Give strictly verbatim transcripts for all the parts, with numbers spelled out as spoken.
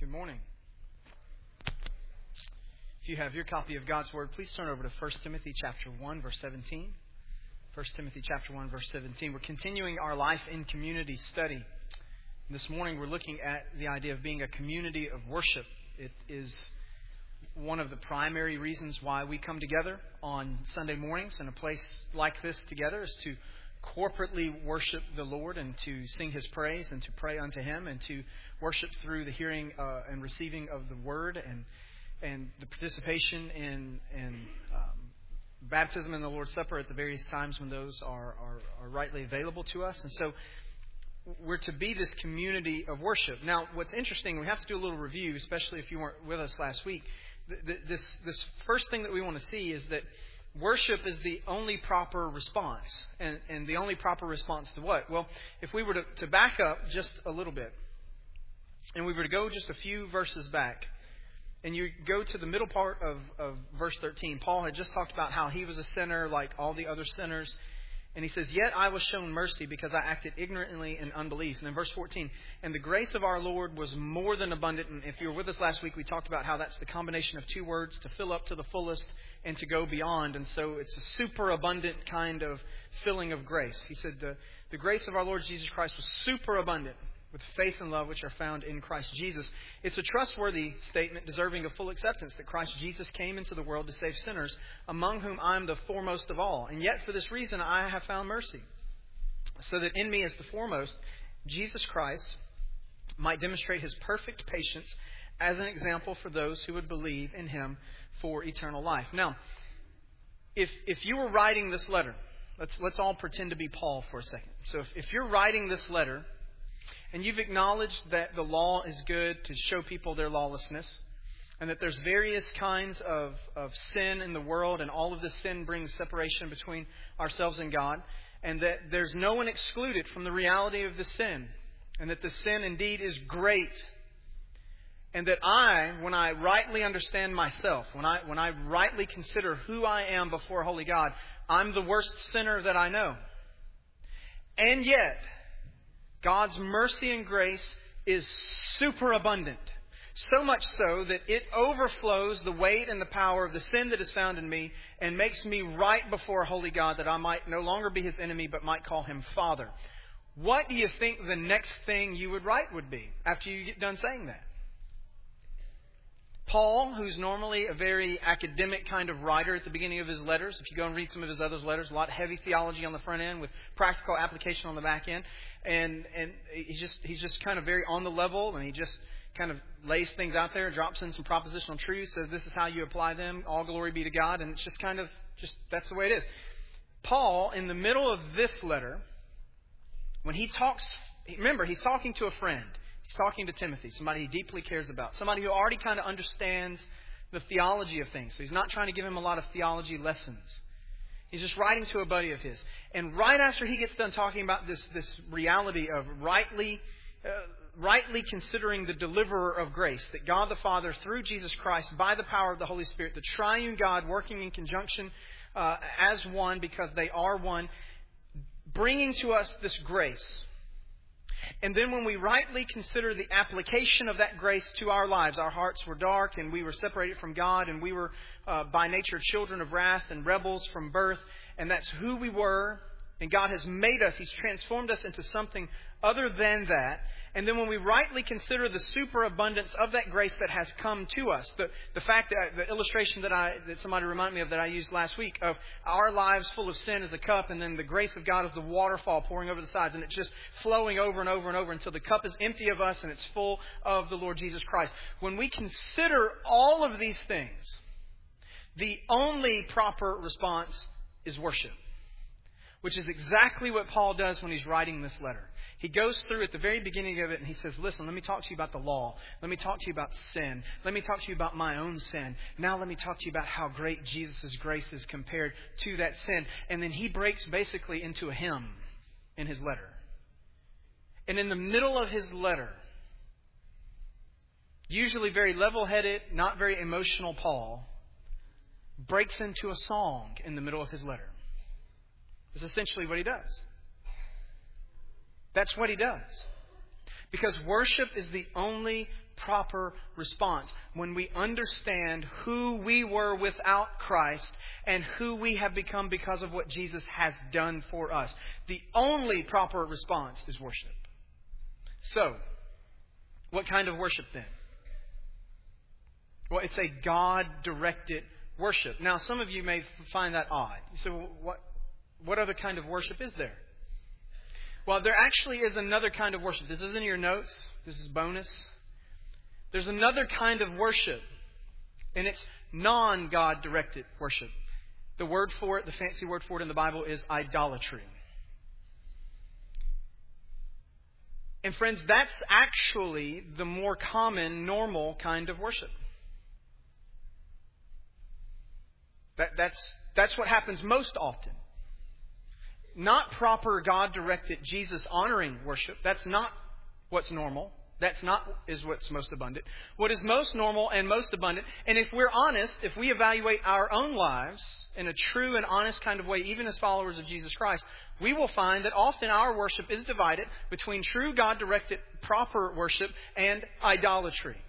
Good morning. If you have your copy of God's Word, please turn over to First Timothy chapter one, verse seventeen. First Timothy chapter one, verse seventeen. We're continuing our Life in Community study. This morning we're looking at the idea of being a community of worship. It is one of the primary reasons why we come together on Sunday mornings in a place like this together is to corporately worship the Lord and to sing His praise and to pray unto Him and to worship through the hearing uh, and receiving of the Word and and the participation in, in um, baptism and the Lord's Supper at the various times when those are, are, are rightly available to us. And so we're to be this community of worship. Now, what's interesting, we have to do a little review, especially if you weren't with us last week. This, this first thing that we want to see is that worship is the only proper response. And, and the only proper response to what? Well, if we were to, to back up just a little bit, and we were to go just a few verses back, and you go to the middle part of, of verse thirteen, Paul had just talked about how he was a sinner like all the other sinners. And he says, yet I was shown mercy because I acted ignorantly in unbelief. And then verse fourteen, and the grace of our Lord was more than abundant. And if you were with us last week, we talked about how that's the combination of two words, to fill up to the fullest and to go beyond. And so it's a super abundant kind of filling of grace. He said, the, the grace of our Lord Jesus Christ was super abundant with faith and love which are found in Christ Jesus. It's a trustworthy statement deserving of full acceptance that Christ Jesus came into the world to save sinners, among whom I am the foremost of all. And yet for this reason I have found mercy, so that in me as the foremost, Jesus Christ might demonstrate His perfect patience as an example for those who would believe in Him for eternal life. Now, if if you were writing this letter, let's let's all pretend to be Paul for a second. So if, if you're writing this letter, and you've acknowledged that the law is good to show people their lawlessness, and that there's various kinds of, of sin in the world, and all of this sin brings separation between ourselves and God, and that there's no one excluded from the reality of the sin, and that the sin indeed is great, and that I, when I rightly understand myself, when I when I rightly consider who I am before holy God, I'm the worst sinner that I know. And yet, God's mercy and grace is super abundant. So much so that it overflows the weight and the power of the sin that is found in me and makes me right before a holy God, that I might no longer be His enemy but might call Him Father. What do you think the next thing you would write would be after you get done saying that? Paul, who's normally a very academic kind of writer at the beginning of his letters, if you go and read some of his other letters, a lot of heavy theology on the front end with practical application on the back end. And and he's just he's just kind of very on the level, and he just kind of lays things out there, drops in some propositional truths, says this is how you apply them, all glory be to God, and it's just kind of, just that's the way it is. Paul, in the middle of this letter, when he talks, remember, he's talking to a friend. He's talking to Timothy, somebody he deeply cares about, somebody who already kind of understands the theology of things. So he's not trying to give him a lot of theology lessons. He's just writing to a buddy of his. And right after he gets done talking about this, this reality of rightly, uh, rightly considering the deliverer of grace, that God the Father, through Jesus Christ, by the power of the Holy Spirit, the triune God working in conjunction uh, as one because they are one, bringing to us this grace. And then when we rightly consider the application of that grace to our lives, our hearts were dark and we were separated from God, and we were uh, by nature children of wrath and rebels from birth, and that's who we were, and God has made us, He's transformed us into something other than that. And then when we rightly consider the superabundance of that grace that has come to us, the, the fact that the illustration that I that somebody reminded me of that I used last week of our lives full of sin as a cup, and then the grace of God is the waterfall pouring over the sides, and it's just flowing over and over and over until the cup is empty of us and it's full of the Lord Jesus Christ. When we consider all of these things, the only proper response is worship, which is exactly what Paul does when he's writing this letter. He goes through at the very beginning of it and he says, listen, let me talk to you about the law. Let me talk to you about sin. Let me talk to you about my own sin. Now let me talk to you about how great Jesus' grace is compared to that sin. And then he breaks basically into a hymn in his letter. And in the middle of his letter, usually very level-headed, not very emotional Paul breaks into a song in the middle of his letter. That's essentially what he does. That's what he does. Because worship is the only proper response when we understand who we were without Christ and who we have become because of what Jesus has done for us. The only proper response is worship. So, what kind of worship then? Well, it's a God-directed worship. Now, some of you may find that odd. So, well, what, what other kind of worship is there? Well, there actually is another kind of worship. This isn't in your notes. This is bonus. There's another kind of worship, and it's non-God directed worship. The word for it, the fancy word for it in the Bible is idolatry. And friends, that's actually the more common, normal kind of worship. That, that's, that's what happens most often. Not proper God-directed, Jesus-honoring worship. That's not what's normal. That's not is what's most abundant. What is most normal and most abundant, and if we're honest, if we evaluate our own lives in a true and honest kind of way, even as followers of Jesus Christ, we will find that often our worship is divided between true God-directed, proper worship and idolatry.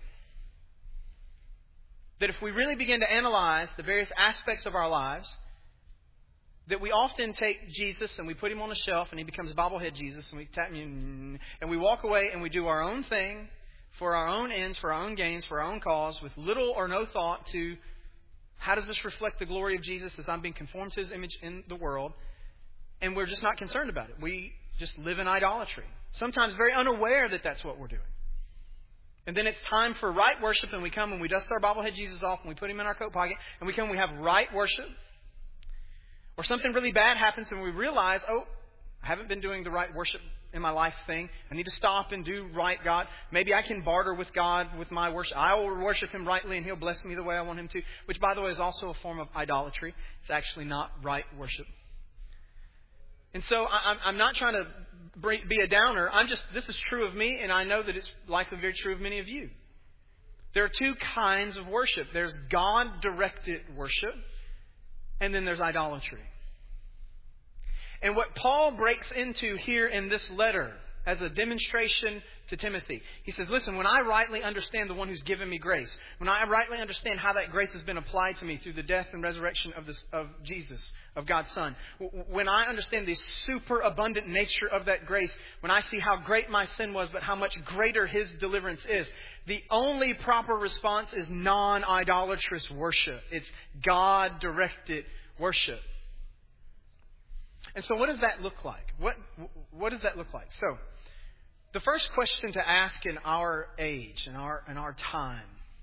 That if we really begin to analyze the various aspects of our lives, that we often take Jesus and we put him on a shelf and he becomes bobblehead Jesus and we tap him and we walk away and we do our own thing for our own ends, for our own gains, for our own cause, with little or no thought to how does this reflect the glory of Jesus as I'm being conformed to his image in the world. And we're just not concerned about it. We just live in idolatry. Sometimes very unaware that that's what we're doing. And then it's time for right worship and we come and we dust our bobblehead Jesus off and we put him in our coat pocket and we come and we have right worship. Or something really bad happens and we realize, oh, I haven't been doing the right worship in my life thing. I need to stop and do right, God. Maybe I can barter with God with my worship. I will worship him rightly and he'll bless me the way I want him to. Which, by the way, is also a form of idolatry. It's actually not right worship. And so I'm not trying to be a downer. I'm just, this is true of me, and I know that it's likely very true of many of you. There are two kinds of worship. There's God-directed worship, and then there's idolatry. And what Paul breaks into here in this letter as a demonstration to Timothy, he says, listen, when I rightly understand the one who's given me grace, when I rightly understand how that grace has been applied to me through the death and resurrection of, this, of Jesus, of God's Son, when I understand the super abundant nature of that grace, when I see how great my sin was, but how much greater his deliverance is, the only proper response is non-idolatrous worship. It's God-directed worship. And so what does that look like? What, what does that look like? So, the first question to ask in our age, in our, in our time,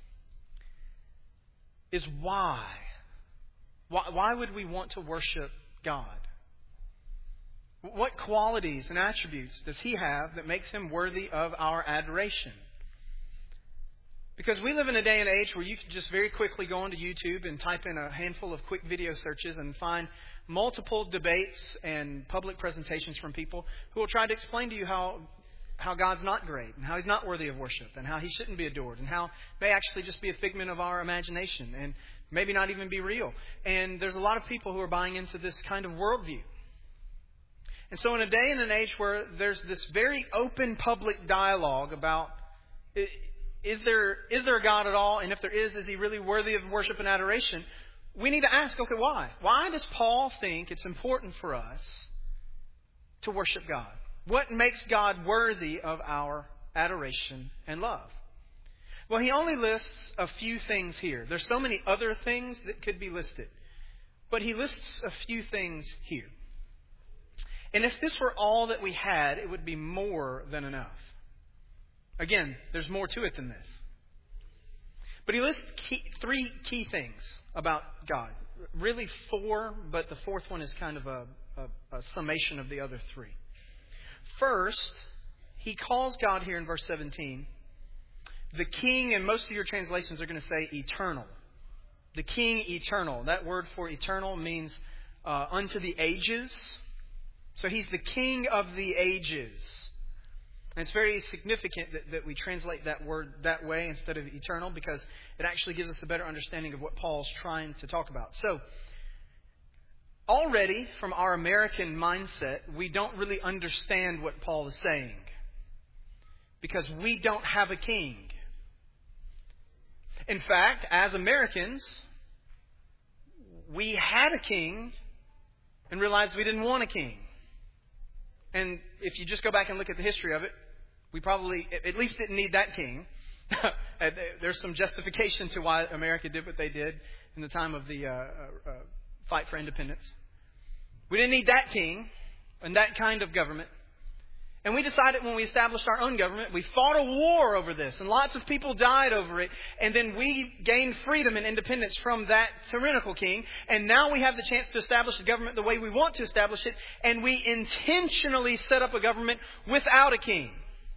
is why? why? Why would we want to worship God? What qualities and attributes does he have that makes him worthy of our adoration? Because we live in a day and age where you can just very quickly go onto YouTube and type in a handful of quick video searches and find multiple debates and public presentations from people who will try to explain to you how how God's not great and how he's not worthy of worship and how he shouldn't be adored and how it may actually just be a figment of our imagination and maybe not even be real. And there's a lot of people who are buying into this kind of worldview. And so in a day and an age where there's this very open public dialogue about is there is there a God at all? And if there is, is he really worthy of worship and adoration? We need to ask, okay, why? Why does Paul think it's important for us to worship God? What makes God worthy of our adoration and love? Well, he only lists a few things here. There's so many other things that could be listed. But he lists a few things here. And if this were all that we had, it would be more than enough. Again, there's more to it than this. But he lists key, three key things about God. Really four, but the fourth one is kind of a, a, a summation of the other three. First, he calls God here in verse seventeen the King, and most of your translations are going to say eternal. The King eternal. That word for eternal means uh, unto the ages. So he's the King of the ages. And it's very significant that, that we translate that word that way instead of eternal, because it actually gives us a better understanding of what Paul's trying to talk about. So, already from our American mindset, we don't really understand what Paul is saying, because we don't have a king. In fact, as Americans, we had a king and realized we didn't want a king. And if you just go back and look at the history of it, we probably at least didn't need that king. There's some justification to why America did what they did in the time of the uh, uh, fight for independence. We didn't need that king and that kind of government. And we decided when we established our own government, we fought a war over this, and lots of people died over it. And then we gained freedom and independence from that tyrannical king. And now we have the chance to establish the government the way we want to establish it. And we intentionally set up a government without a king.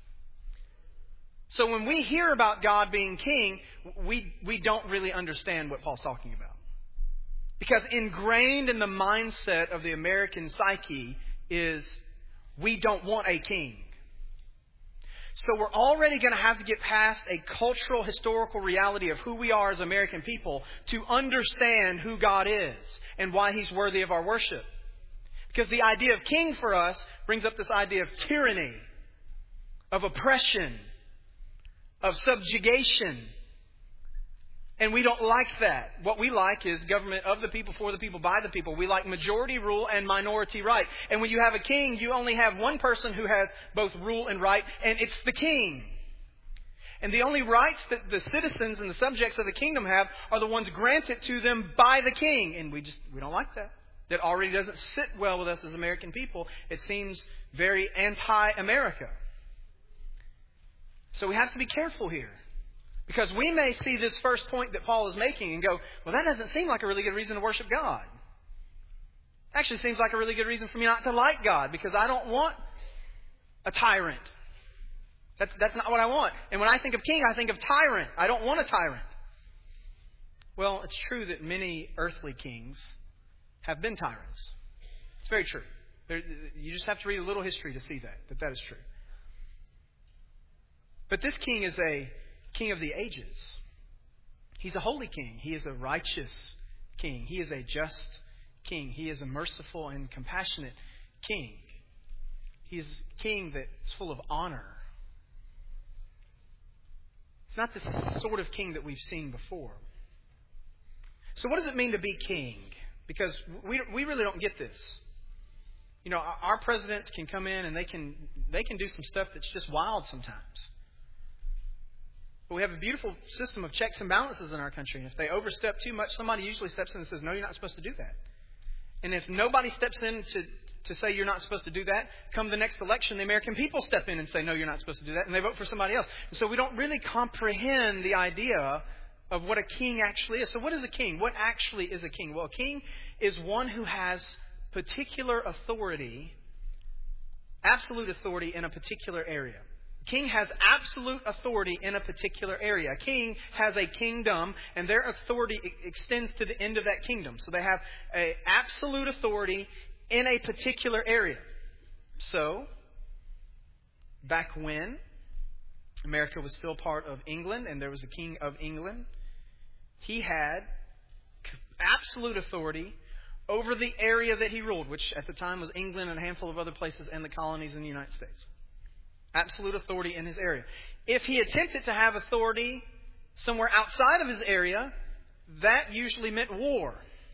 So when we hear about God being king, we, we don't really understand what Paul's talking about. Because ingrained in the mindset of the American psyche is, we don't want a king. So we're already going to have to get past a cultural, historical reality of who we are as American people to understand who God is and why He's worthy of our worship. Because the idea of king for us brings up this idea of tyranny, of oppression, of subjugation. And we don't like that. What we like is government of the people, for the people, by the people. We like majority rule and minority right. And when you have a king, you only have one person who has both rule and right, and it's the king. And the only rights that the citizens and the subjects of the kingdom have are the ones granted to them by the king. And we just, we don't like that. That already doesn't sit well with us as American people. It seems very anti-America. So we have to be careful here. Because we may see this first point that Paul is making and go, well, that doesn't seem like a really good reason to worship God. Actually seems like a really good reason for me not to like God, because I don't want a tyrant. That's, that's not what I want. And when I think of king, I think of tyrant. I don't want a tyrant. Well, it's true that many earthly kings have been tyrants. It's very true. There, you just have to read a little history to see that, that that is true. But this king is a king of the ages. He's a holy king. He is a righteous king. He is a just king. He is a merciful and compassionate king. He is a king that's full of honor. It's not the sort of king that we've seen before. So what does it mean to be king? Because we we really don't get this. You know, our presidents can come in and they can they can do some stuff that's just wild sometimes. But we have a beautiful system of checks and balances in our country. And if they overstep too much, somebody usually steps in and says, no, you're not supposed to do that. And if nobody steps in to, to say you're not supposed to do that, come the next election, the American people step in and say, no, you're not supposed to do that. And they vote for somebody else. And so we don't really comprehend the idea of what a king actually is. So what is a king? What actually is a king? Well, a king is one who has particular authority, absolute authority in a particular area. King has absolute authority in a particular area. A king has a kingdom, and their authority extends to the end of that kingdom. So they have an absolute authority in a particular area. So, back when America was still part of England, and there was a king of England, he had absolute authority over the area that he ruled, which at the time was England and a handful of other places and the colonies in the United States. Absolute authority in his area. If he attempted to have authority somewhere outside of his area, that usually meant war.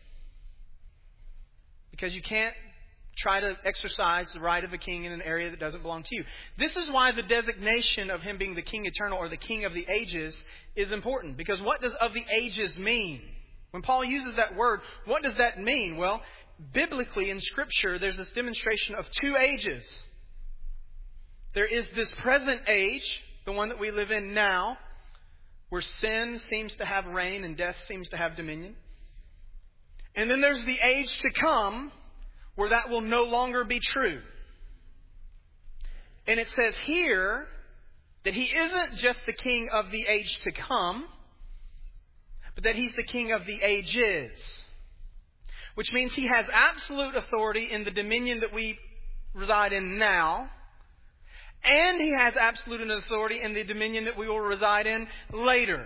Because you can't try to exercise the right of a king in an area that doesn't belong to you. This is why the designation of him being the king eternal or the king of the ages is important. Because what does of the ages mean? When Paul uses that word, what does that mean? Well, biblically in Scripture, there's this demonstration of two ages. There is this present age, the one that we live in now, where sin seems to have reign and death seems to have dominion. And then there's the age to come, where that will no longer be true. And it says here that he isn't just the king of the age to come, but that he's the king of the ages. Which means he has absolute authority in the dominion that we reside in now. And he has absolute authority in the dominion that we will reside in later.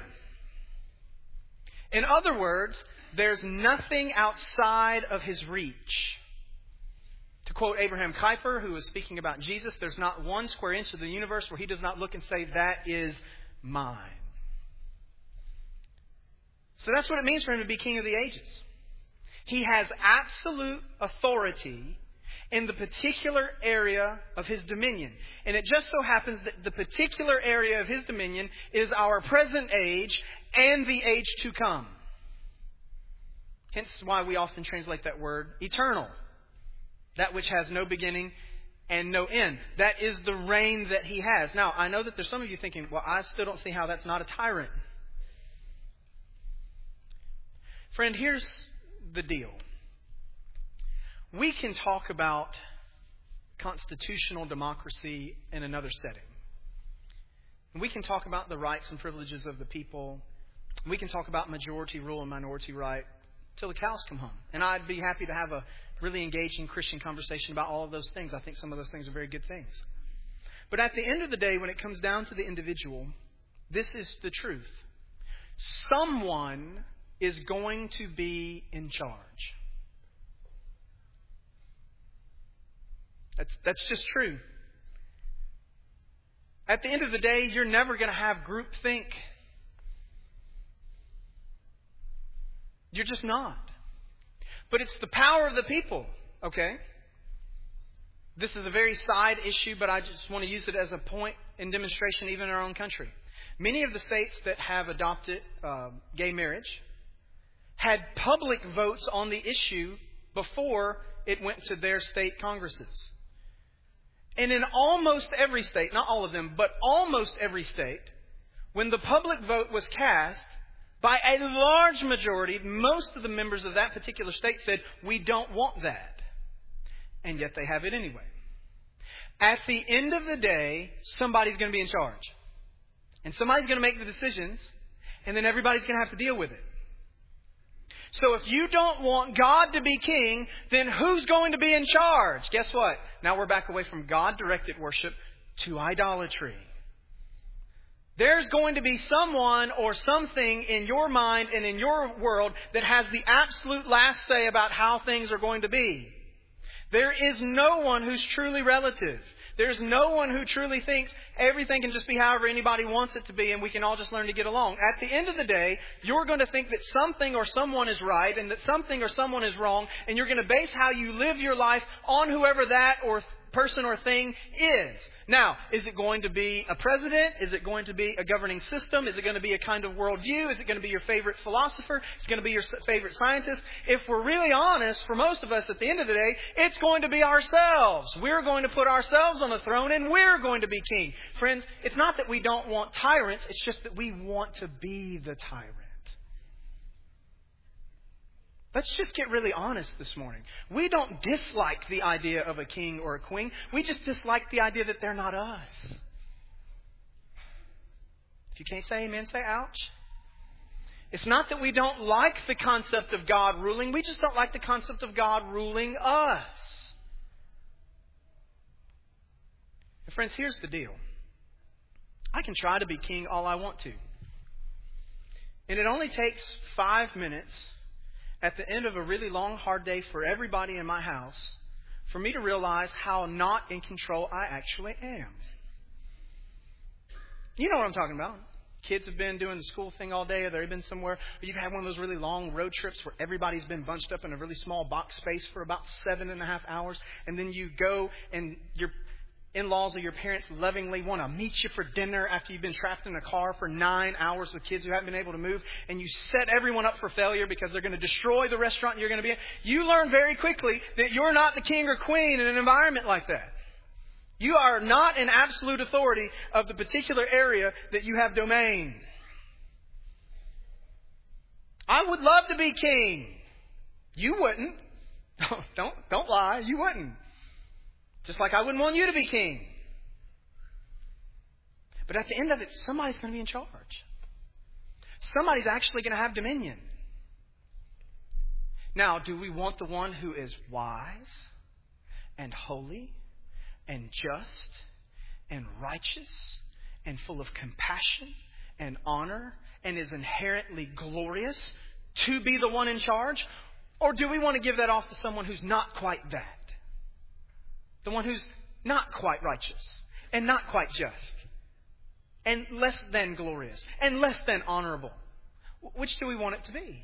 In other words, there's nothing outside of his reach. To quote Abraham Kuyper, who was speaking about Jesus, there's not one square inch of the universe where he does not look and say, that is mine. So that's what it means for him to be King of the ages. He has absolute authority in the particular area of his dominion. And it just so happens that the particular area of his dominion is our present age and the age to come. Hence why we often translate that word eternal. That which has no beginning and no end. That is the reign that he has. Now, I know that there's some of you thinking, well, I still don't see how that's not a tyrant. Friend, here's the deal. We can talk about constitutional democracy in another setting. We can talk about the rights and privileges of the people. We can talk about majority rule and minority right till the cows come home. And I'd be happy to have a really engaging Christian conversation about all of those things. I think some of those things are very good things. But at the end of the day, when it comes down to the individual, this is the truth. Someone is going to be in charge. That's, that's just true. At the end of the day, you're never going to have groupthink. You're just not. But it's the power of the people, okay? This is a very side issue, but I just want to use it as a point in demonstration even in our own country. Many of the states that have adopted uh, gay marriage had public votes on the issue before it went to their state congresses. And in almost every state, not all of them, but almost every state, when the public vote was cast, by a large majority, most of the members of that particular state said, we don't want that. And yet they have it anyway. At the end of the day, somebody's going to be in charge. And somebody's going to make the decisions, and then everybody's going to have to deal with it. So if you don't want God to be king, then who's going to be in charge? Guess what? Now we're back away from God-directed worship to idolatry. There's going to be someone or something in your mind and in your world that has the absolute last say about how things are going to be. There is no one who's truly relative. There's no one who truly thinks everything can just be however anybody wants it to be and we can all just learn to get along. At the end of the day, you're going to think that something or someone is right and that something or someone is wrong, and you're going to base how you live your life on whoever that or person or thing is. Now, is it going to be a president? Is it going to be a governing system? Is it going to be a kind of worldview? Is it going to be your favorite philosopher? Is it going to be your favorite scientist? If we're really honest, for most of us at the end of the day, it's going to be ourselves. We're going to put ourselves on the throne and we're going to be king. Friends, it's not that we don't want tyrants. It's just that we want to be the tyrant. Let's just get really honest this morning. We don't dislike the idea of a king or a queen. We just dislike the idea that they're not us. If you can't say amen, say ouch. It's not that we don't like the concept of God ruling. We just don't like the concept of God ruling us. And friends, here's the deal. I can try to be king all I want to. And it only takes five minutes at the end of a really long, hard day for everybody in my house for me to realize how not in control I actually am. You know what I'm talking about. Kids have been doing the school thing all day, or they've been somewhere. Or you've had one of those really long road trips where everybody's been bunched up in a really small box space for about seven and a half hours. And then you go and your in-laws or your parents lovingly want to meet you for dinner after you've been trapped in a car for nine hours with kids who haven't been able to move. And you set everyone up for failure because they're going to destroy the restaurant you're going to be in. You learn very quickly that you're not the king or queen in an environment like that. You are not in absolute authority of the particular area that you have domain. I would love to be king. You wouldn't. Don't, don't, don't lie. You wouldn't. Just like I wouldn't want you to be king. But at the end of it, somebody's going to be in charge. Somebody's actually going to have dominion. Now, do we want the one who is wise and holy and just and righteous and full of compassion and honor and is inherently glorious to be the one in charge? Or do we want to give that off to someone who's not quite that? The one who's not quite righteous and not quite just and less than glorious and less than honorable. Which do we want it to be?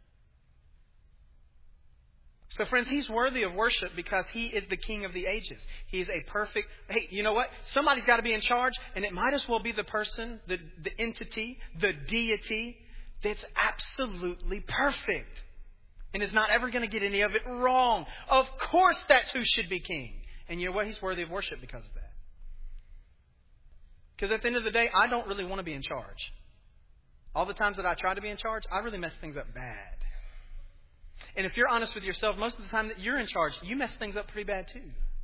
So friends, He's worthy of worship because He is the King of the ages. He is a perfect... Hey, you know what? Somebody's got to be in charge, and it might as well be the person, the, the entity, the deity that's absolutely perfect and is not ever going to get any of it wrong. Of course that's who should be king. And you know what? He's worthy of worship because of that. Because at the end of the day, I don't really want to be in charge. All the times that I try to be in charge, I really mess things up bad. And if you're honest with yourself, most of the time that you're in charge, you mess things up pretty bad too.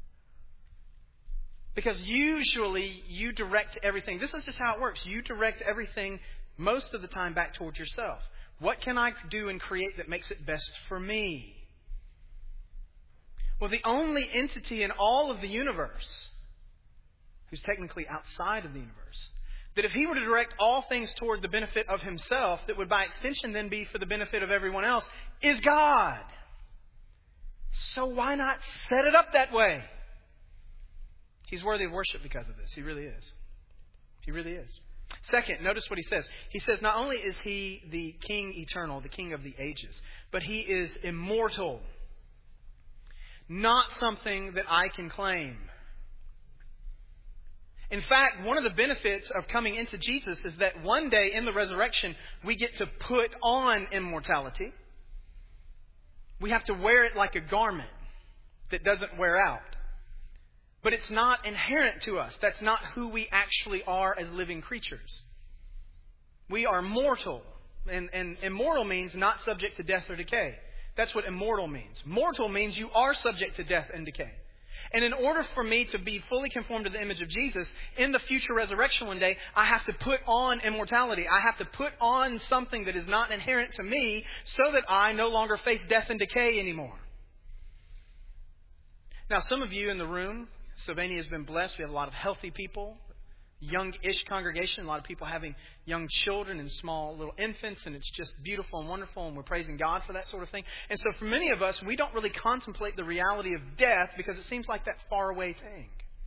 Because usually you direct everything. This is just how it works. You direct everything most of the time back towards yourself. What can I do and create that makes it best for me? Well, the only entity in all of the universe who's technically outside of the universe, that if He were to direct all things toward the benefit of Himself, that would by extension then be for the benefit of everyone else, is God. So why not set it up that way? He's worthy of worship because of this. He really is. He really is. Second, notice what He says. He says not only is He the King eternal, the King of the ages, but He is immortal. Not something that I can claim. In fact, one of the benefits of coming into Jesus is that one day in the resurrection, we get to put on immortality. We have to wear it like a garment that doesn't wear out. But it's not inherent to us. That's not who we actually are as living creatures. We are mortal. And, and immortal means not subject to death or decay. That's what immortal means. Mortal means you are subject to death and decay. And in order for me to be fully conformed to the image of Jesus, in the future resurrection one day, I have to put on immortality. I have to put on something that is not inherent to me so that I no longer face death and decay anymore. Now, some of you in the room, Sylvania has been blessed. We have a lot of healthy people, young-ish congregation, a lot of people having young children and small little infants, and it's just beautiful and wonderful, and we're praising God for that sort of thing. And so for many of us, we don't really contemplate the reality of death because it seems like that faraway thing.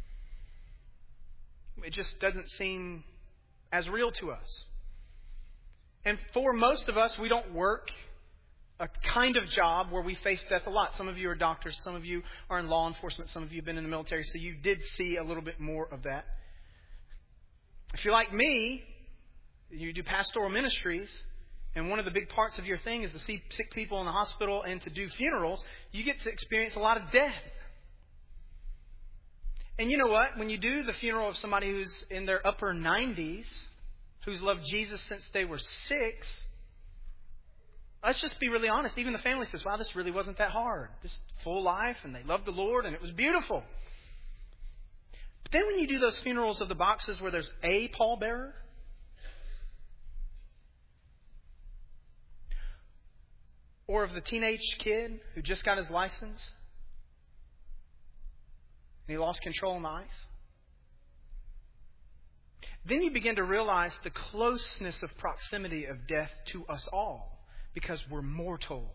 It just doesn't seem as real to us. And for most of us, we don't work a kind of job where we face death a lot. Some of you are doctors, some of you are in law enforcement, some of you have been in the military, so you did see a little bit more of that. If you're like me, you do pastoral ministries, and one of the big parts of your thing is to see sick people in the hospital and to do funerals, you get to experience a lot of death. And you know what? When you do the funeral of somebody who's in their upper nineties, who's loved Jesus since they were six, let's just be really honest. Even the family says, wow, this really wasn't that hard. This full life, and they loved the Lord, and it was beautiful. But then when you do those funerals of the boxes where there's a pallbearer, or of the teenage kid who just got his license and he lost control on the ice, then you begin to realize the closeness of proximity of death to us all because we're mortal.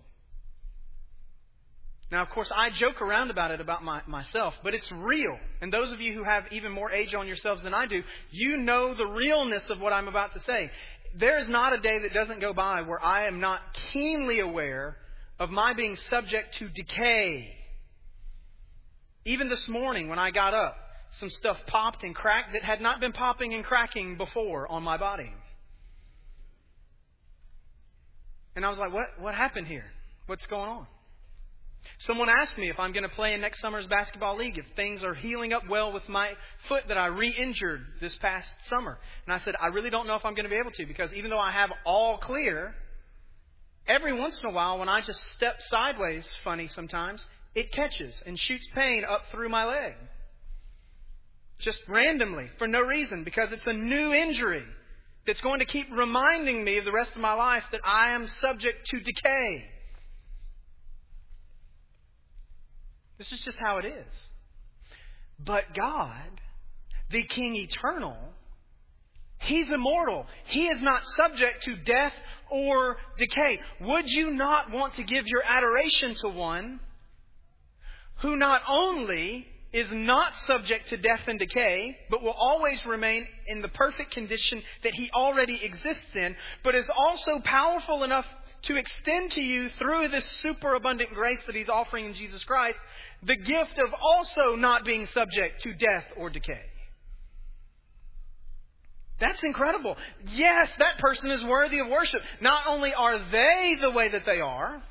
Now, of course, I joke around about it about my, myself, but it's real. And those of you who have even more age on yourselves than I do, you know the realness of what I'm about to say. There is not a day that doesn't go by where I am not keenly aware of my being subject to decay. Even this morning when I got up, some stuff popped and cracked that had not been popping and cracking before on my body. And I was like, what, what happened here? What's going on? Someone asked me if I'm going to play in next summer's basketball league, if things are healing up well with my foot that I re-injured this past summer. And I said, I really don't know if I'm going to be able to, because even though I have all clear, every once in a while when I just step sideways, funny sometimes, it catches and shoots pain up through my leg. Just randomly, for no reason, because it's a new injury that's going to keep reminding me of the rest of my life that I am subject to decay. This is just how it is. But God, the King eternal, He's immortal. He is not subject to death or decay. Would you not want to give your adoration to one who not only is not subject to death and decay, but will always remain in the perfect condition that He already exists in, but is also powerful enough to extend to you through this superabundant grace that He's offering in Jesus Christ, the gift of also not being subject to death or decay. That's incredible. Yes, that person is worthy of worship. Not only are they the way that they are,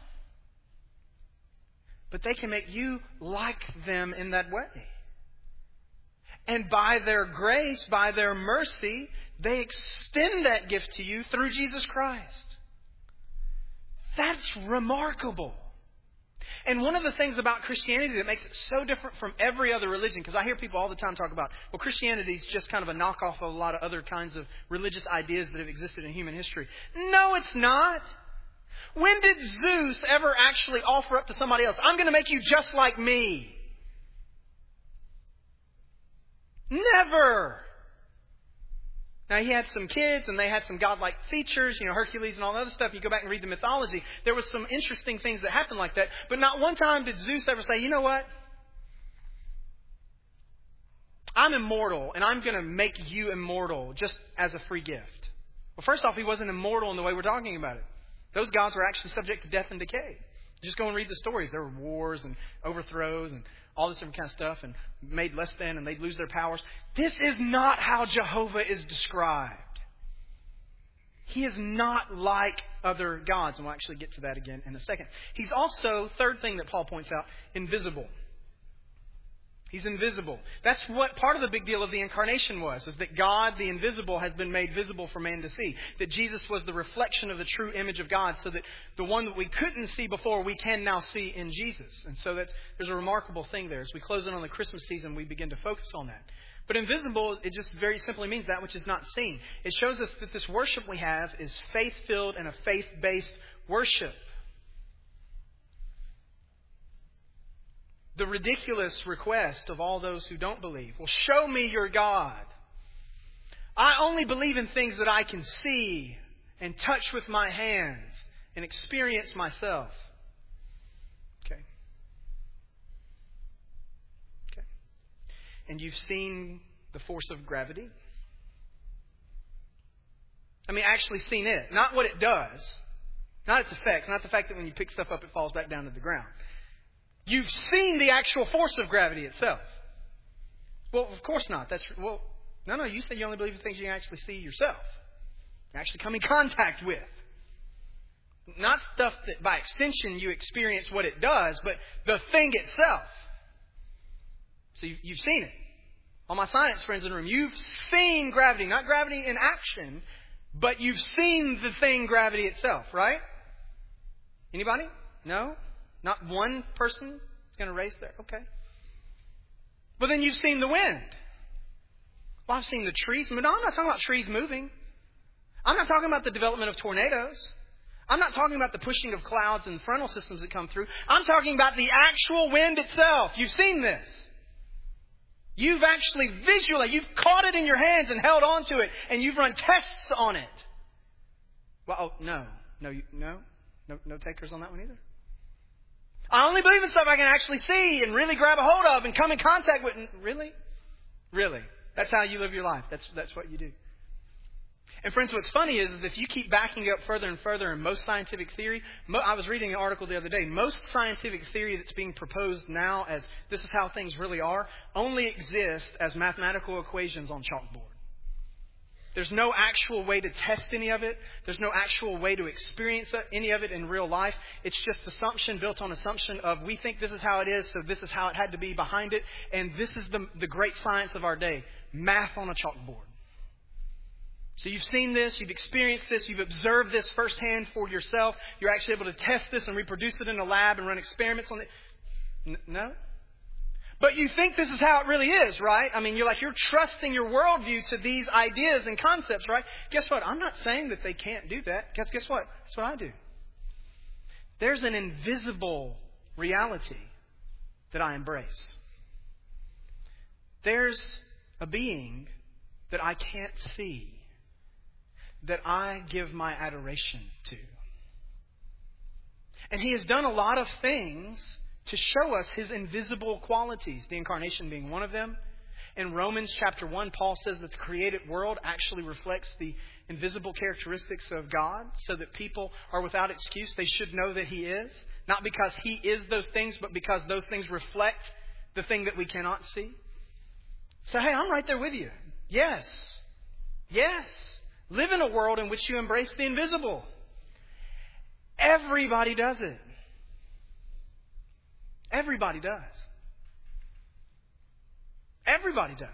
but they can make you like them in that way. And by their grace, by their mercy, they extend that gift to you through Jesus Christ. That's remarkable. And one of the things about Christianity that makes it so different from every other religion, because I hear people all the time talk about, well, Christianity is just kind of a knockoff of a lot of other kinds of religious ideas that have existed in human history. No, it's not. When did Zeus ever actually offer up to somebody else, I'm going to make you just like me? Never. Now, he had some kids and they had some godlike features, you know, Hercules and all that other stuff. You go back and read the mythology. There was some interesting things that happened like that. But not one time did Zeus ever say, you know what? I'm immortal and I'm going to make you immortal just as a free gift. Well, first off, he wasn't immortal in the way we're talking about it. Those gods were actually subject to death and decay. Just go and read the stories. There were wars and overthrows and all this different kind of stuff, and made less than, and they'd lose their powers. This is not how Jehovah is described. He is not like other gods, and we'll actually get to that again in a second. He's also, third thing that Paul points out, invisible. He's invisible. That's what part of the big deal of the incarnation was, is that God, the invisible, has been made visible for man to see. That Jesus was the reflection of the true image of God, so that the one that we couldn't see before, we can now see in Jesus. And so that's, there's a remarkable thing there. As we close in on the Christmas season, we begin to focus on that. But invisible, it just very simply means that which is not seen. It shows us that this worship we have is faith-filled and a faith-based worship. The ridiculous request of all those who don't believe, well, show me your God. I only believe in things that I can see and touch with my hands and experience myself. Okay. Okay. And you've seen the force of gravity? I mean, actually seen it. Not what it does. Not its effects. Not the fact that when you pick stuff up, it falls back down to the ground. You've seen the actual force of gravity itself. Well, of course not. That's well, no, no. You said you only believe in things you can actually see yourself, you actually come in contact with. Not stuff that, by extension, you experience what it does, but the thing itself. So you've, you've seen it. All my science friends in the room, you've seen gravity, not gravity in action, but you've seen the thing, gravity itself, right? Anybody? No. Not one person is going to race there? Okay. But then you've seen the wind. Well, I've seen the trees. No, I'm not talking about trees moving. I'm not talking about the development of tornadoes. I'm not talking about the pushing of clouds and frontal systems that come through. I'm talking about the actual wind itself. You've seen this. You've actually visually, you've caught it in your hands and held on to it, and you've run tests on it. Well, oh, no. No, you, no? No, no takers on that one either? I only believe in stuff I can actually see and really grab a hold of and come in contact with. Really? Really? That's how you live your life. That's that's what you do. And friends, what's funny is, is if you keep backing up further and further in most scientific theory, mo- I was reading an article the other day, most scientific theory that's being proposed now as this is how things really are, only exist as mathematical equations on chalkboard. There's no actual way to test any of it. There's no actual way to experience any of it in real life. It's just assumption built on assumption of we think this is how it is, so this is how it had to be behind it. And this is the, the great science of our day. Math on a chalkboard. So you've seen this, you've experienced this, you've observed this firsthand for yourself. You're actually able to test this and reproduce it in a lab and run experiments on it. N- no? But you think this is how it really is, right? I mean, you're like, you're trusting your worldview to these ideas and concepts, right? Guess what? I'm not saying that they can't do that. Guess, guess what? That's what I do. There's an invisible reality that I embrace. There's a being that I can't see that I give my adoration to. And He has done a lot of things to show us His invisible qualities, the incarnation being one of them. In Romans chapter one, Paul says that the created world actually reflects the invisible characteristics of God, so that people are without excuse. They should know that He is. Not because He is those things, but because those things reflect the thing that we cannot see. So, hey, I'm right there with you. Yes. Yes. Live in a world in which you embrace the invisible. Everybody does it. Everybody does. Everybody does.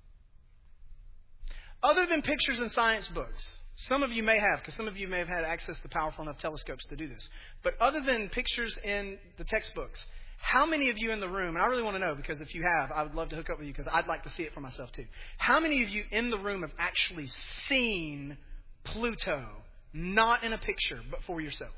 Other than pictures in science books, some of you may have, because some of you may have had access to powerful enough telescopes to do this. But other than pictures in the textbooks, how many of you in the room, and I really want to know, because if you have, I would love to hook up with you because I'd like to see it for myself too. How many of you in the room have actually seen Pluto, not in a picture, but for yourself?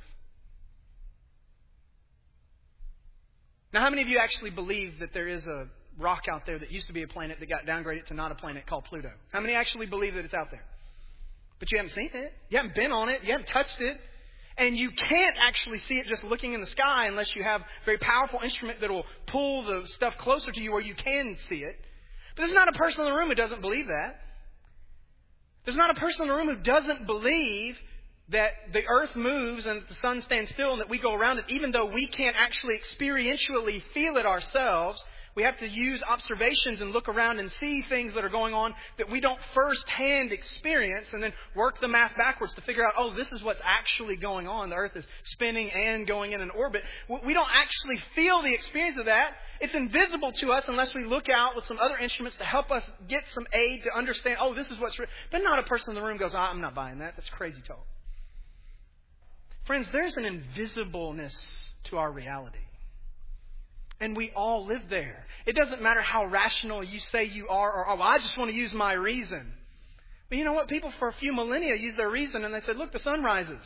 Now, how many of you actually believe that there is a rock out there that used to be a planet that got downgraded to not a planet called Pluto? How many actually believe that it's out there? But you haven't seen it. You haven't been on it. You haven't touched it. And you can't actually see it just looking in the sky unless you have a very powerful instrument that will pull the stuff closer to you where you can see it. But there's not a person in the room who doesn't believe that. There's not a person in the room who doesn't believe that the earth moves and that the sun stands still and that we go around it, even though we can't actually experientially feel it ourselves. We have to use observations and look around and see things that are going on that we don't firsthand experience, and then work the math backwards to figure out, oh, this is what's actually going on. The earth is spinning and going in an orbit. We don't actually feel the experience of that. It's invisible to us unless we look out with some other instruments to help us get some aid to understand, oh, this is what's real. But not a person in the room goes, oh, I'm not buying that. That's crazy talk. Friends, there's an invisibleness to our reality. And we all live there. It doesn't matter how rational you say you are, or, oh, well, I just want to use my reason. But you know what? People for a few millennia use their reason and they said, look, the sun rises.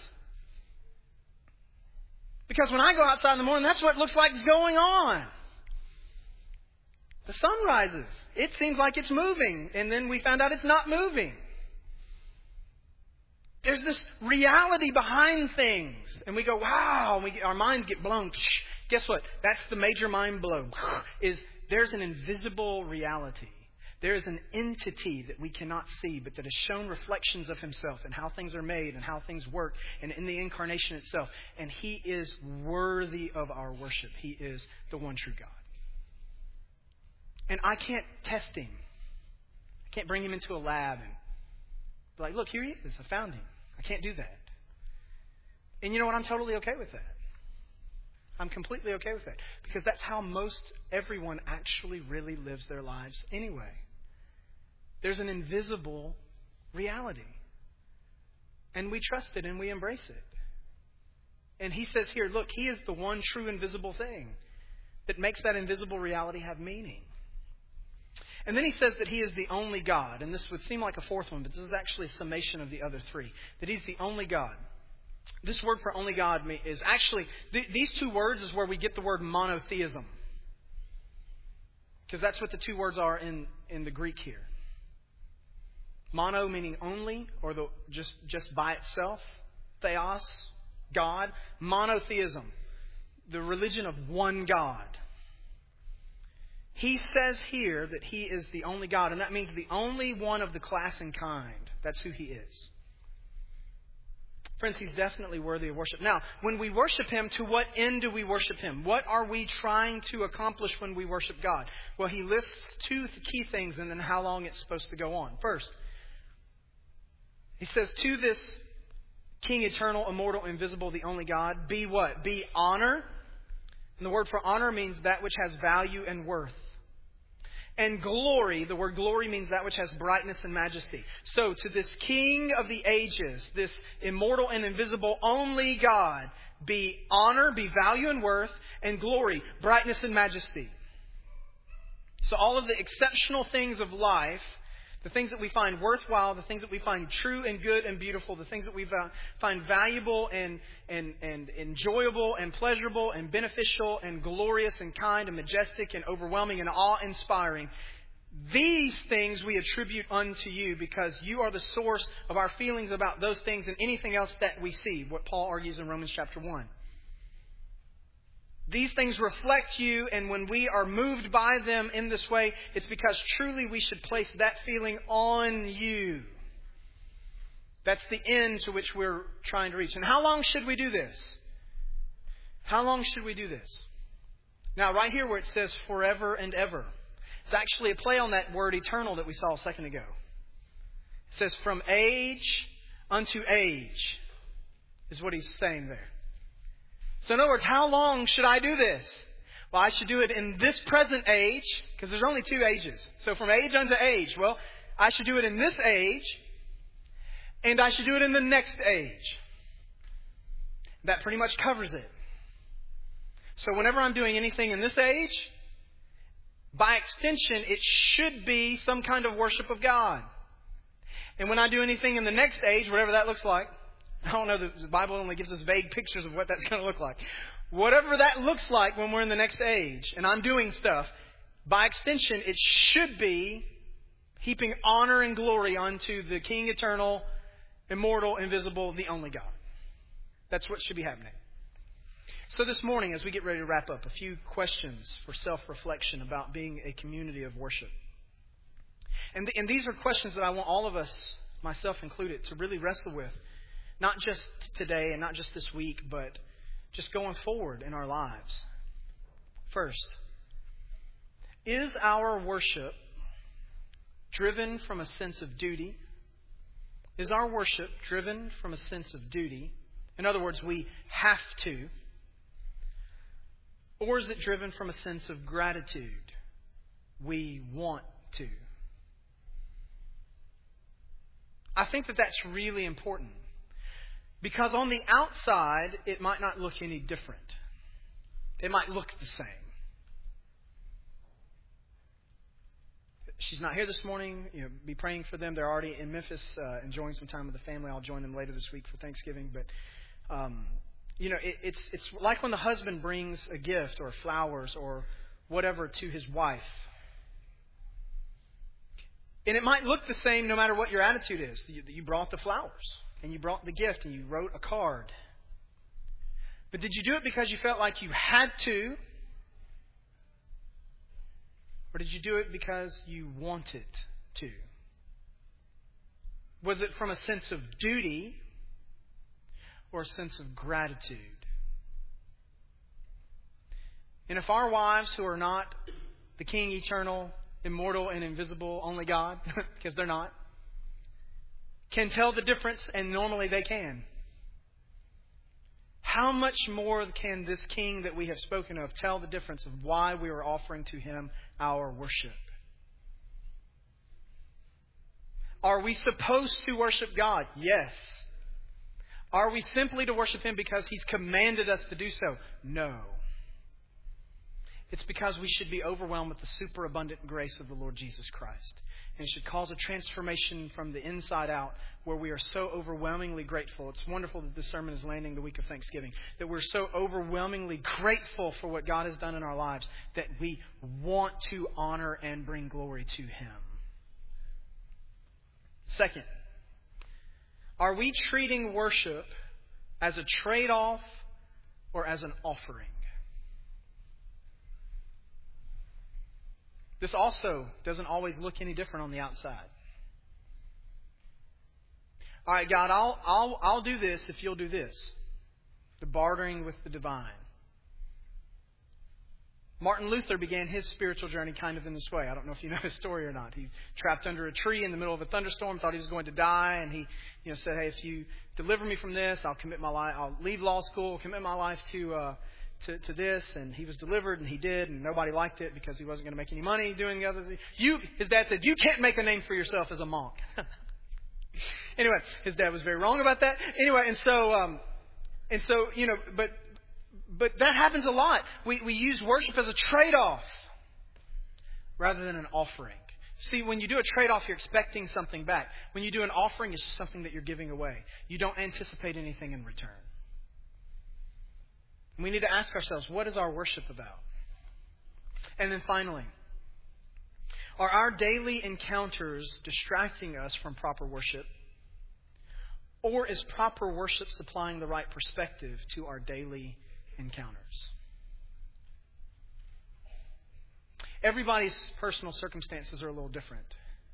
Because when I go outside in the morning, that's what it looks like is going on. The sun rises. It seems like it's moving. And then we found out it's not moving. There's this reality behind things. And we go, wow. And we get, our minds get blown. Guess what? That's the major mind blow. Is there's an invisible reality. There is an entity that we cannot see, but that has shown reflections of Himself and how things are made and how things work and in the incarnation itself. And He is worthy of our worship. He is the one true God. And I can't test Him. I can't bring Him into a lab and be like, look, here He is. I found Him. I can't do that. And you know what? I'm totally okay with that. I'm completely okay with that. Because that's how most everyone actually really lives their lives anyway. There's an invisible reality. And we trust it and we embrace it. And He says here, look, He is the one true invisible thing that makes that invisible reality have meaning. And then He says that He is the only God. And this would seem like a fourth one, but this is actually a summation of the other three. That He's the only God. This word for only God is actually, th- these two words is where we get the word monotheism. Because that's what the two words are in, in the Greek here. Mono meaning only, or the just, just by itself. Theos, God. Monotheism, the religion of one God. He says here that He is the only God, and that means the only one of the class and kind. That's who He is. Friends, He's definitely worthy of worship. Now, when we worship Him, to what end do we worship Him? What are we trying to accomplish when we worship God? Well, He lists two key things and then how long it's supposed to go on. First, He says, to this King, eternal, immortal, invisible, the only God, be what? Be honor. And the word for honor means that which has value and worth. And glory, the word glory means that which has brightness and majesty. So to this King of the ages, this immortal and invisible only God, be honor, be value and worth, and glory, brightness and majesty. So all of the exceptional things of life, the things that we find worthwhile, the things that we find true and good and beautiful, the things that we find valuable and, and, and enjoyable and pleasurable and beneficial and glorious and kind and majestic and overwhelming and awe-inspiring. These things we attribute unto You because You are the source of our feelings about those things and anything else that we see, what Paul argues in Romans chapter one. These things reflect you, and when we are moved by them in this way, it's because truly we should place that feeling on you. That's the end to which we're trying to reach. And how long should we do this? How long should we do this? Now, right here where it says forever and ever, it's actually a play on that word eternal that we saw a second ago. It says from age unto age is what he's saying there. So in other words, how long should I do this? Well, I should do it in this present age, because there's only two ages. So from age unto age, well, I should do it in this age, and I should do it in the next age. That pretty much covers it. So whenever I'm doing anything in this age, by extension, it should be some kind of worship of God. And when I do anything in the next age, whatever that looks like, I don't know, the Bible only gives us vague pictures of what that's going to look like. Whatever that looks like when we're in the next age, and I'm doing stuff, by extension, it should be heaping honor and glory unto the King eternal, immortal, invisible, the only God. That's what should be happening. So this morning, as we get ready to wrap up, a few questions for self-reflection about being a community of worship. And, th- and these are questions that I want all of us, myself included, to really wrestle with. Not just today and not just this week, but just going forward in our lives. First, is our worship driven from a sense of duty? Is our worship driven from a sense of duty? In other words, we have to. Or is it driven from a sense of gratitude? We want to. I think that that's really important. Because on the outside, it might not look any different. It might look the same. She's not here this morning. You know, be praying for them. They're already in Memphis uh, enjoying some time with the family. I'll join them later this week for Thanksgiving. But, um, you know, it, it's it's like when the husband brings a gift or flowers or whatever to his wife. And it might look the same no matter what your attitude is. You, you brought the flowers and you brought the gift and you wrote a card. But did you do it because you felt like you had to? Or did you do it because you wanted to? Was it from a sense of duty or a sense of gratitude? And if our wives, who are not the King eternal, immortal, and invisible, only God, because they're not, can tell the difference, and normally they can, how much more can this King that we have spoken of tell the difference of why we are offering to Him our worship? Are we supposed to worship God? Yes. Are we simply to worship Him because He's commanded us to do so? No. It's because we should be overwhelmed with the superabundant grace of the Lord Jesus Christ. And it should cause a transformation from the inside out where we are so overwhelmingly grateful. It's wonderful that this sermon is landing the week of Thanksgiving. That we're so overwhelmingly grateful for what God has done in our lives that we want to honor and bring glory to Him. Second, are we treating worship as a trade-off or as an offering? This also doesn't always look any different on the outside. All right, God, I'll I'll I'll do this if you'll do this. The bartering with the divine. Martin Luther began his spiritual journey kind of in this way. I don't know if you know his story or not. He trapped under a tree in the middle of a thunderstorm, thought he was going to die, and he, you know, said, "Hey, if you deliver me from this, I'll commit my life. I'll leave law school, commit my life to." Uh, To, to this, and he was delivered, and he did, and nobody liked it because he wasn't going to make any money doing the other thing. You, his dad said, "You can't make a name for yourself as a monk." Anyway, his dad was very wrong about that. Anyway, and so, um, and so, you know, but, but that happens a lot. We we use worship as a trade-off rather than an offering. See, when you do a trade-off, you're expecting something back. When you do an offering, it's just something that you're giving away. You don't anticipate anything in return. We need to ask ourselves, what is our worship about? And then finally, are our daily encounters distracting us from proper worship? Or is proper worship supplying the right perspective to our daily encounters? everybody's personal circumstances are a little different.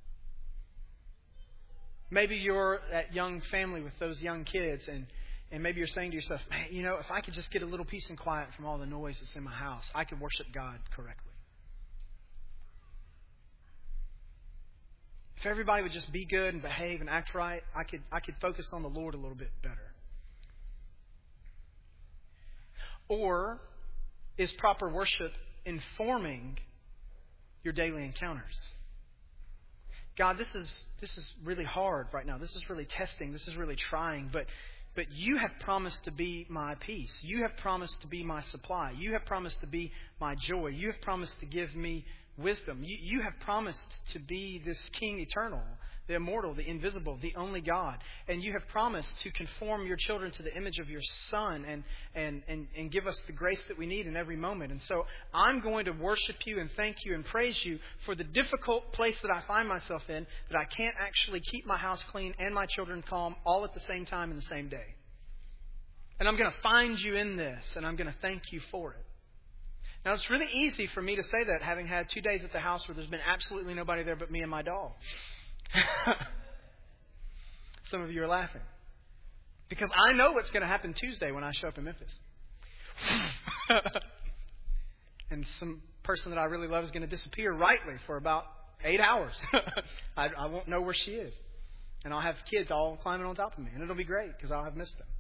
Maybe you're that young family with those young kids, and, and maybe you're saying to yourself, man, you know, if I could just get a little peace and quiet from all the noise that's in my house, I could worship God correctly. If everybody would just be good and behave and act right, I could I could focus on the Lord a little bit better. Or is proper worship informing your daily encounters? God, this is this is really hard right now. This is really testing. This is really trying. But but you have promised to be my peace. You have promised to be my supply. You have promised to be my joy. You have promised to give me wisdom. You, you have promised to be this King eternal, the immortal, the invisible, the only God. And you have promised to conform your children to the image of your Son and, and, and, and give us the grace that we need in every moment. And so I'm going to worship you and thank you and praise you for the difficult place that I find myself in, that I can't actually keep my house clean and my children calm all at the same time in the same day. And I'm going to find you in this, and I'm going to thank you for it. Now, it's really easy for me to say that, having had two days at the house where there's been absolutely nobody there but me and my dog. Some of you are laughing. Because I know what's going to happen Tuesday when I show up in Memphis. And some person that I really love is going to disappear rightly for about eight hours. I, I won't know where she is. And I'll have kids all climbing on top of me. And it'll be great because I'll have missed them.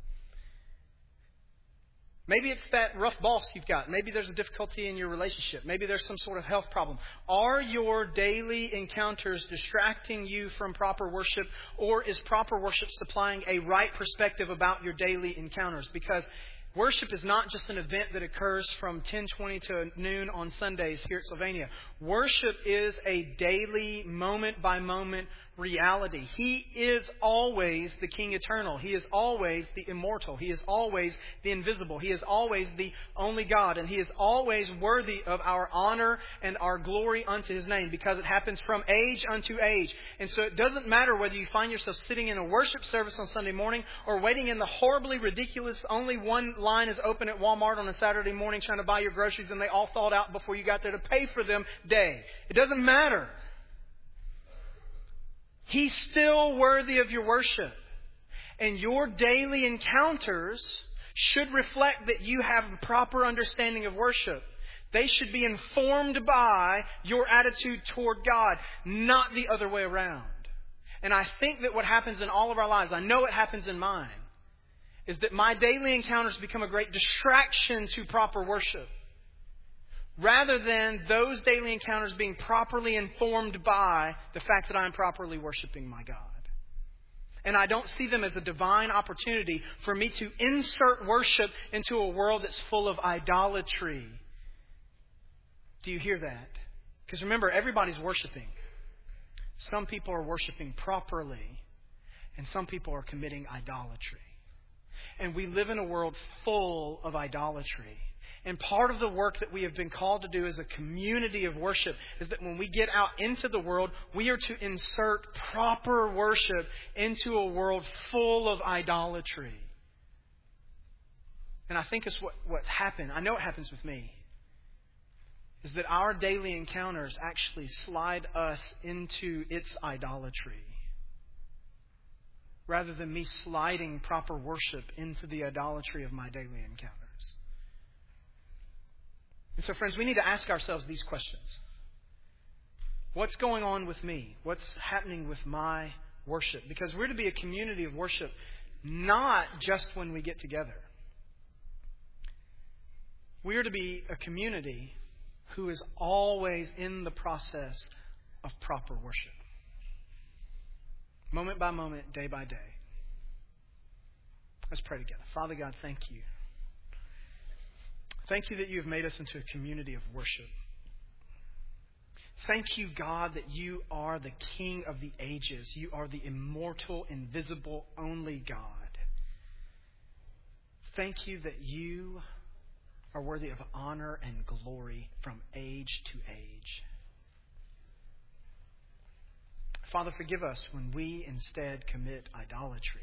Maybe it's that rough boss you've got. Maybe there's a difficulty in your relationship. Maybe there's some sort of health problem. Are your daily encounters distracting you from proper worship, or is proper worship supplying a right perspective about your daily encounters? Because worship is not just an event that occurs from ten twenty to noon on Sundays here at Sylvania. Worship is a daily, moment-by-moment reality. He is always the King eternal. He is always the immortal. He is always the invisible. He is always the only God. And He is always worthy of our honor and our glory unto His name, because it happens from age unto age. And so it doesn't matter whether you find yourself sitting in a worship service on Sunday morning or waiting in the horribly ridiculous, only one line is open at Walmart on a Saturday morning trying to buy your groceries and they all thawed out before you got there to pay for them day. It doesn't matter. He's still worthy of your worship. And your daily encounters should reflect that you have a proper understanding of worship. They should be informed by your attitude toward God, not the other way around. And I think that what happens in all of our lives, I know it happens in mine, is that my daily encounters become a great distraction to proper worship, rather than those daily encounters being properly informed by the fact that I'm properly worshiping my God. And I don't see them as a divine opportunity for me to insert worship into a world that's full of idolatry. Do you hear that? Because remember, everybody's worshiping. Some people are worshiping properly, and some people are committing idolatry. And we live in a world full of idolatry. And part of the work that we have been called to do as a community of worship is that when we get out into the world, we are to insert proper worship into a world full of idolatry. And I think it's what, what's happened. I know it happens with me. Is that our daily encounters actually slide us into its idolatry, rather than me sliding proper worship into the idolatry of my daily encounters. And so, friends, we need to ask ourselves these questions. What's going on with me? What's happening with my worship? Because we're to be a community of worship, not just when we get together. We are to be a community who is always in the process of proper worship. Moment by moment, day by day. Let's pray together. Father God, thank you. Thank you that you have made us into a community of worship. Thank you, God, that you are the King of the ages. You are the immortal, invisible, only God. Thank you that you are worthy of honor and glory from age to age. Father, forgive us when we instead commit idolatry.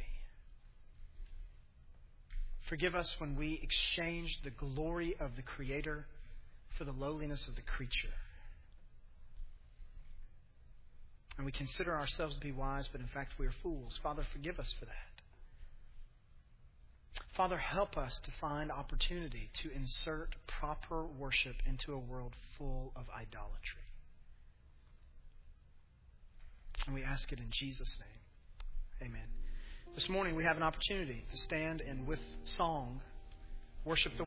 Forgive us when we exchange the glory of the Creator for the lowliness of the creature. And we consider ourselves to be wise, but in fact we are fools. Father, forgive us for that. Father, help us to find opportunity to insert proper worship into a world full of idolatry. And we ask it in Jesus' name. Amen. This morning we have an opportunity to stand and with song worship the